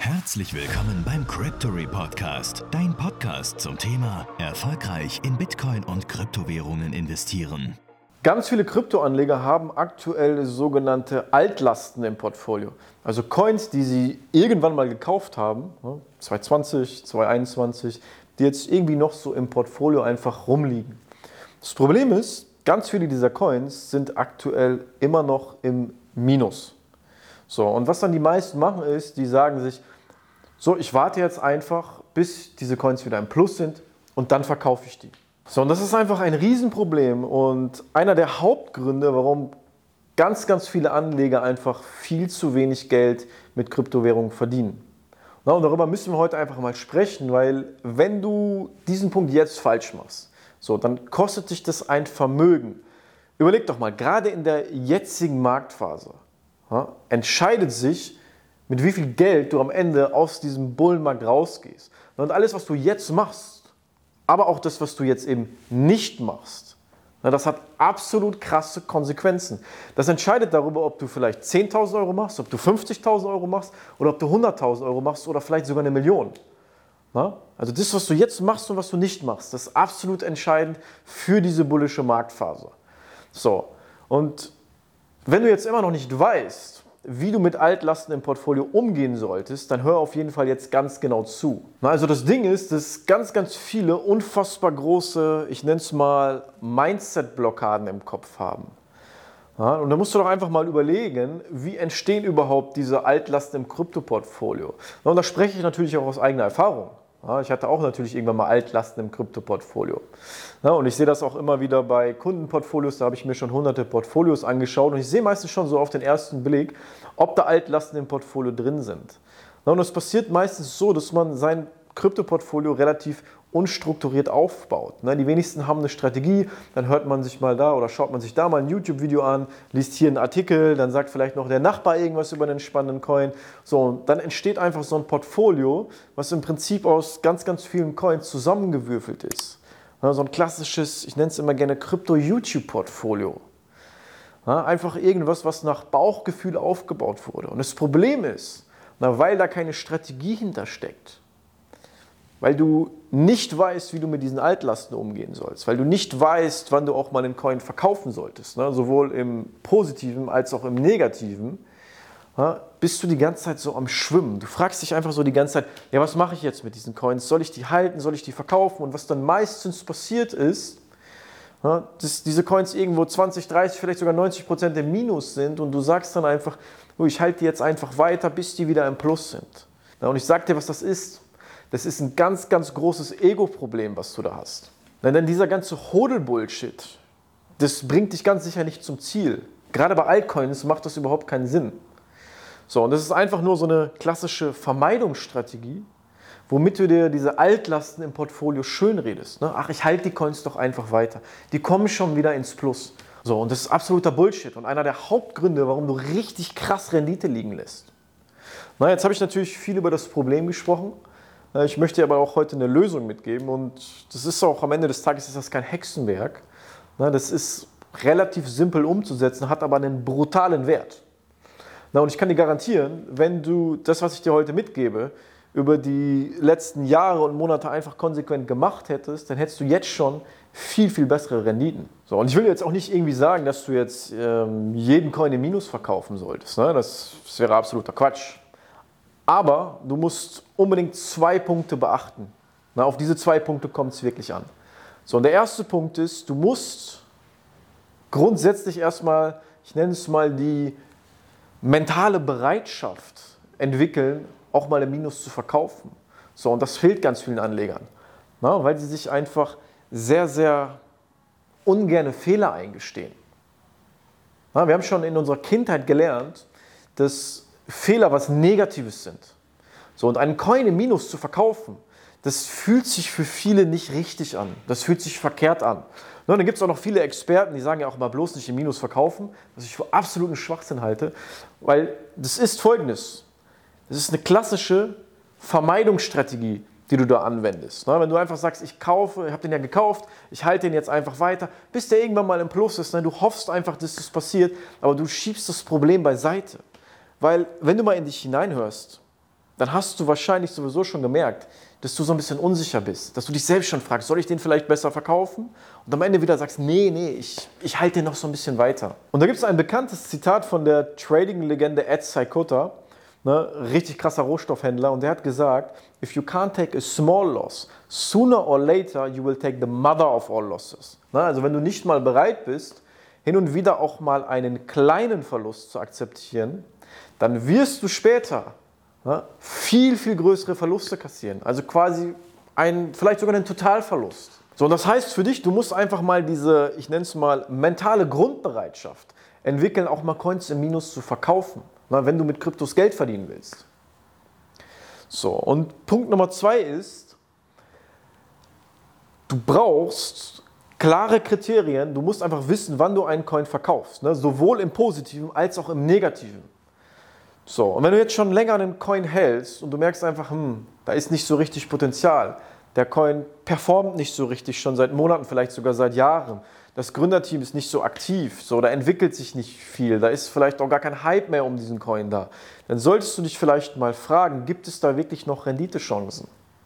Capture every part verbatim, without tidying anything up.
Herzlich willkommen beim Cryptory Podcast, dein Podcast zum Thema erfolgreich in Bitcoin und Kryptowährungen investieren. Ganz viele Kryptoanleger haben aktuell sogenannte Altlasten im Portfolio. Also Coins, die sie irgendwann mal gekauft haben, zwanzig zwanzig, zwanzig einundzwanzig, die jetzt irgendwie noch so im Portfolio einfach rumliegen. Das Problem ist, ganz viele dieser Coins sind aktuell immer noch im Minus. So, und was dann die meisten machen ist, die sagen sich, so, ich warte jetzt einfach, bis diese Coins wieder im Plus sind und dann verkaufe ich die. So, und das ist einfach ein Riesenproblem und einer der Hauptgründe, warum ganz, ganz viele Anleger einfach viel zu wenig Geld mit Kryptowährungen verdienen. Na, und darüber müssen wir heute einfach mal sprechen, weil wenn du diesen Punkt jetzt falsch machst, so, dann kostet dich das ein Vermögen. Überleg doch mal, gerade in der jetzigen Marktphase, ja, entscheidet sich, mit wie viel Geld du am Ende aus diesem Bullenmarkt rausgehst. Und alles, was du jetzt machst, aber auch das, was du jetzt eben nicht machst, das hat absolut krasse Konsequenzen. Das entscheidet darüber, ob du vielleicht zehntausend Euro machst, ob du fünfzigtausend Euro machst oder ob du hunderttausend Euro machst oder vielleicht sogar eine Million. Also das, was du jetzt machst und was du nicht machst, das ist absolut entscheidend für diese bullische Marktphase. So, und wenn du jetzt immer noch nicht weißt, wie du mit Altlasten im Portfolio umgehen solltest, dann hör auf jeden Fall jetzt ganz genau zu. Also das Ding ist, dass ganz, ganz viele unfassbar große, ich nenne es mal Mindset-Blockaden im Kopf haben. Ja, und da musst du doch einfach mal überlegen, wie entstehen überhaupt diese Altlasten im Kryptoportfolio. Und da spreche ich natürlich auch aus eigener Erfahrung. Ja, ich hatte auch natürlich irgendwann mal Altlasten im Kryptoportfolio. Ja, und ich sehe das auch immer wieder bei Kundenportfolios, da habe ich mir schon hunderte Portfolios angeschaut und ich sehe meistens schon so auf den ersten Blick, ob da Altlasten im Portfolio drin sind. Ja, und es passiert meistens so, dass man sein Kryptoportfolio relativ unstrukturiert aufbaut. Die wenigsten haben eine Strategie, dann hört man sich mal da oder schaut man sich da mal ein YouTube-Video an, liest hier einen Artikel, dann sagt vielleicht noch der Nachbar irgendwas über einen spannenden Coin. So, und dann entsteht einfach so ein Portfolio, was im Prinzip aus ganz, ganz vielen Coins zusammengewürfelt ist. So ein klassisches, ich nenne es immer gerne Krypto-YouTube-Portfolio. Einfach irgendwas, was nach Bauchgefühl aufgebaut wurde. Und das Problem ist, weil da keine Strategie hintersteckt, weil du nicht weißt, wie du mit diesen Altlasten umgehen sollst, weil du nicht weißt, wann du auch mal einen Coin verkaufen solltest, ne? Sowohl im Positiven als auch im Negativen, ja, bist du die ganze Zeit so am Schwimmen. Du fragst dich einfach so die ganze Zeit, ja, was mache ich jetzt mit diesen Coins? Soll ich die halten, soll ich die verkaufen? Und was dann meistens passiert ist, ja, dass diese Coins irgendwo zwanzig, dreißig, vielleicht sogar neunzig Prozent im Minus sind und du sagst dann einfach, oh, ich halte die jetzt einfach weiter, bis die wieder im Plus sind. Ja, und ich sage dir, was das ist. Das ist ein ganz, ganz großes Ego-Problem, was du da hast. Denn dieser ganze Hodl-Bullshit, das bringt dich ganz sicher nicht zum Ziel. Gerade bei Altcoins macht das überhaupt keinen Sinn. So, und das ist einfach nur so eine klassische Vermeidungsstrategie, womit du dir diese Altlasten im Portfolio schönredest. Ach, ich halte die Coins doch einfach weiter. Die kommen schon wieder ins Plus. So, und das ist absoluter Bullshit und einer der Hauptgründe, warum du richtig krass Rendite liegen lässt. Na, jetzt habe ich natürlich viel über das Problem gesprochen. Ich möchte dir aber auch heute eine Lösung mitgeben und das ist auch am Ende des Tages ist das kein Hexenwerk. Das ist relativ simpel umzusetzen, hat aber einen brutalen Wert. Und ich kann dir garantieren, wenn du das, was ich dir heute mitgebe, über die letzten Jahre und Monate einfach konsequent gemacht hättest, dann hättest du jetzt schon viel, viel bessere Renditen. So, und ich will jetzt auch nicht irgendwie sagen, dass du jetzt ähm, jeden Coin im Minus verkaufen solltest. Ne? Das, das wäre absoluter Quatsch. Aber du musst unbedingt zwei Punkte beachten. Na, auf diese zwei Punkte kommt es wirklich an. So, und der erste Punkt ist, du musst grundsätzlich erstmal, ich nenne es mal die mentale Bereitschaft entwickeln, auch mal im Minus zu verkaufen. So, und das fehlt ganz vielen Anlegern, na, weil sie sich einfach sehr, sehr ungerne Fehler eingestehen. Na, wir haben schon in unserer Kindheit gelernt, dass Fehler was Negatives sind. So, und einen Coin im Minus zu verkaufen, das fühlt sich für viele nicht richtig an. Das fühlt sich verkehrt an. Und dann gibt es auch noch viele Experten, die sagen ja auch mal bloß nicht im Minus verkaufen, was ich für absoluten Schwachsinn halte, weil das ist Folgendes. Das ist eine klassische Vermeidungsstrategie, die du da anwendest. Wenn du einfach sagst, ich kaufe, ich habe den ja gekauft, ich halte den jetzt einfach weiter, bis der irgendwann mal im Plus ist. Du hoffst einfach, dass das passiert, aber du schiebst das Problem beiseite. Weil, wenn du mal in dich hineinhörst, dann hast du wahrscheinlich sowieso schon gemerkt, dass du so ein bisschen unsicher bist, dass du dich selbst schon fragst, soll ich den vielleicht besser verkaufen? Und am Ende wieder sagst, nee, nee, ich, ich halte den noch so ein bisschen weiter. Und da gibt es ein bekanntes Zitat von der Trading-Legende Ed Seykota, ne, richtig krasser Rohstoffhändler, und der hat gesagt, if you can't take a small loss, sooner or later you will take the mother of all losses. Ne, also wenn du nicht mal bereit bist, hin und wieder auch mal einen kleinen Verlust zu akzeptieren, dann wirst du später ja, viel, viel größere Verluste kassieren. Also quasi ein, vielleicht sogar einen Totalverlust. So, und das heißt für dich, du musst einfach mal diese, ich nenne es mal, mentale Grundbereitschaft entwickeln, auch mal Coins im Minus zu verkaufen, na, wenn du mit Kryptos Geld verdienen willst. So, und Punkt Nummer zwei ist, du brauchst klare Kriterien, du musst einfach wissen, wann du einen Coin verkaufst, ne, sowohl im Positiven als auch im Negativen. So, und wenn du jetzt schon länger einen Coin hältst und du merkst einfach, hm, da ist nicht so richtig Potenzial, der Coin performt nicht so richtig, schon seit Monaten, vielleicht sogar seit Jahren, das Gründerteam ist nicht so aktiv, so, da entwickelt sich nicht viel, da ist vielleicht auch gar kein Hype mehr um diesen Coin da, dann solltest du dich vielleicht mal fragen, gibt es da wirklich noch Renditechancen?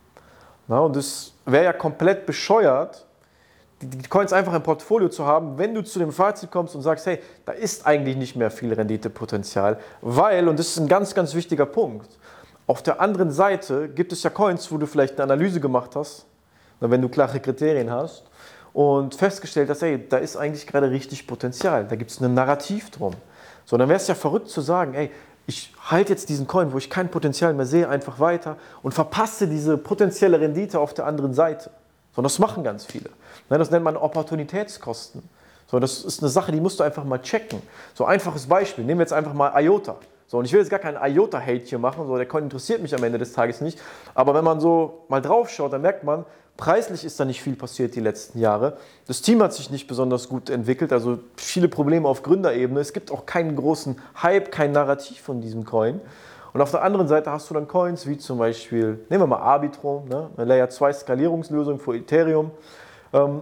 Na, und es wäre ja komplett bescheuert, die Coins einfach im Portfolio zu haben, wenn du zu dem Fazit kommst und sagst, hey, da ist eigentlich nicht mehr viel Renditepotenzial, weil, und das ist ein ganz, ganz wichtiger Punkt, auf der anderen Seite gibt es ja Coins, wo du vielleicht eine Analyse gemacht hast, wenn du klare Kriterien hast und festgestellt hast, hey, da ist eigentlich gerade richtig Potenzial, da gibt es ein Narrativ drum. So, dann wäre es ja verrückt zu sagen, ey, ich halte jetzt diesen Coin, wo ich kein Potenzial mehr sehe, einfach weiter und verpasse diese potenzielle Rendite auf der anderen Seite. So, das machen ganz viele. Das nennt man Opportunitätskosten. So, das ist eine Sache, die musst du einfach mal checken. So, einfaches Beispiel, nehmen wir jetzt einfach mal I O T A. So, und ich will jetzt gar keinen I O T A-Hate hier machen, so, der Coin interessiert mich am Ende des Tages nicht. Aber wenn man so mal drauf schaut, dann merkt man, preislich ist da nicht viel passiert die letzten Jahre. Das Team hat sich nicht besonders gut entwickelt, also viele Probleme auf Gründerebene. Es gibt auch keinen großen Hype, kein Narrativ von diesem Coin. Und auf der anderen Seite hast du dann Coins wie zum Beispiel, nehmen wir mal Arbitrum, ne, eine Layer zwei Skalierungslösung für Ethereum, ähm,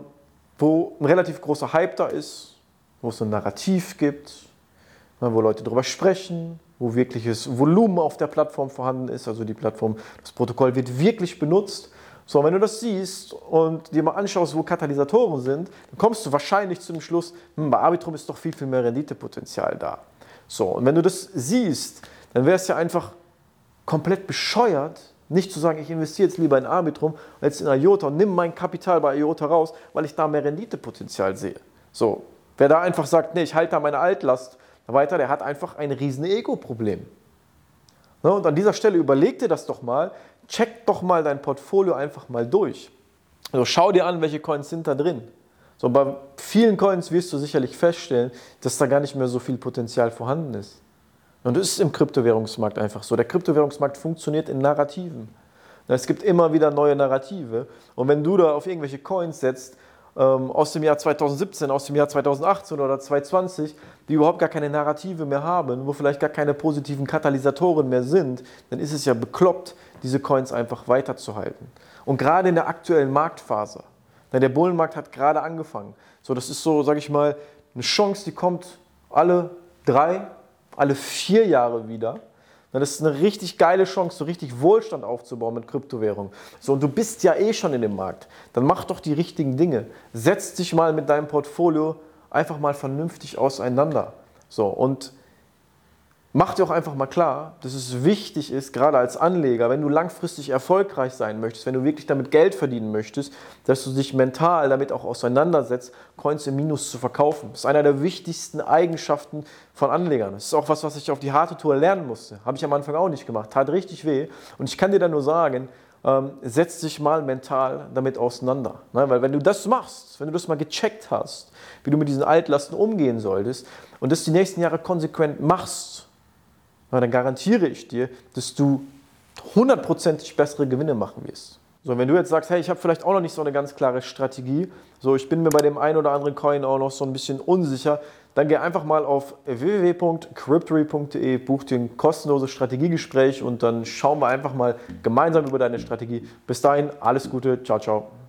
wo ein relativ großer Hype da ist, wo es ein Narrativ gibt, ne, wo Leute darüber sprechen, wo wirkliches Volumen auf der Plattform vorhanden ist, also die Plattform, das Protokoll wird wirklich benutzt. So, wenn du das siehst und dir mal anschaust, wo Katalysatoren sind, dann kommst du wahrscheinlich zu dem Schluss, hm, bei Arbitrum ist doch viel, viel mehr Renditepotenzial da. So, und wenn du das siehst, dann wäre es ja einfach komplett bescheuert, nicht zu sagen, ich investiere jetzt lieber in Arbitrum als in I O T A und nimm mein Kapital bei I O T A raus, weil ich da mehr Renditepotenzial sehe. So, wer da einfach sagt, nee, ich halte da meine Altlast weiter, der hat einfach ein riesen Ego-Problem. Ne, und an dieser Stelle überleg dir das doch mal, check doch mal dein Portfolio einfach mal durch. Also schau dir an, welche Coins sind da drin. So, bei vielen Coins wirst du sicherlich feststellen, dass da gar nicht mehr so viel Potenzial vorhanden ist. Und das ist im Kryptowährungsmarkt einfach so. Der Kryptowährungsmarkt funktioniert in Narrativen. Es gibt immer wieder neue Narrative. Und wenn du da auf irgendwelche Coins setzt, ähm, aus dem Jahr zweitausendsiebzehn, aus dem Jahr zweitausendachtzehn oder zweitausendzwanzig, die überhaupt gar keine Narrative mehr haben, wo vielleicht gar keine positiven Katalysatoren mehr sind, dann ist es ja bekloppt, diese Coins einfach weiterzuhalten. Und gerade in der aktuellen Marktphase, der Bullenmarkt hat gerade angefangen. So, das ist so, sage ich mal, eine Chance, die kommt alle drei, alle vier Jahre wieder. Das ist eine richtig geile Chance, so richtig Wohlstand aufzubauen mit Kryptowährung. So, und du bist ja eh schon in dem Markt. Dann mach doch die richtigen Dinge. Setz dich mal mit deinem Portfolio einfach mal vernünftig auseinander. So, und mach dir auch einfach mal klar, dass es wichtig ist, gerade als Anleger, wenn du langfristig erfolgreich sein möchtest, wenn du wirklich damit Geld verdienen möchtest, dass du dich mental damit auch auseinandersetzt, Coins im Minus zu verkaufen. Das ist einer der wichtigsten Eigenschaften von Anlegern. Das ist auch was, was ich auf die harte Tour lernen musste. Habe ich am Anfang auch nicht gemacht. Tat richtig weh. Und ich kann dir da nur sagen, ähm, setz dich mal mental damit auseinander. Ne? Weil wenn du das machst, wenn du das mal gecheckt hast, wie du mit diesen Altlasten umgehen solltest und das die nächsten Jahre konsequent machst, dann garantiere ich dir, dass du hundertprozentig bessere Gewinne machen wirst. So, wenn du jetzt sagst, hey, ich habe vielleicht auch noch nicht so eine ganz klare Strategie, so, ich bin mir bei dem einen oder anderen Coin auch noch so ein bisschen unsicher, dann geh einfach mal auf w w w punkt cryptory punkt de, buch dir ein kostenloses Strategiegespräch und dann schauen wir einfach mal gemeinsam über deine Strategie. Bis dahin, alles Gute, ciao, ciao.